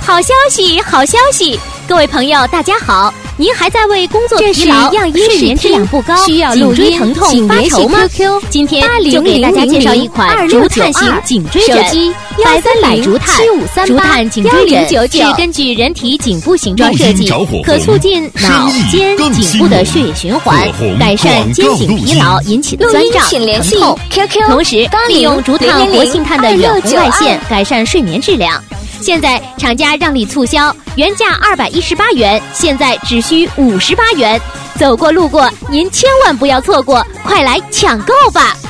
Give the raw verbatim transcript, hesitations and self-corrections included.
好消息，好消息！各位朋友，大家好。您还在为工作疲劳、睡眠质量不高、需要颈椎疼痛发愁吗？今天就给大家介绍一款竹炭型颈椎枕，百分百竹炭。竹炭颈椎枕是根据人体颈部形状设计，可促进脑、肩、颈部的血液循环，改善肩颈疲劳引起的酸胀、疼痛。同时，利用竹炭活性炭的远红外线，改善睡眠质量。现在厂家让利促销，原价二百一十八元，现在只需五十八元。走过路过，您千万不要错过，快来抢购吧！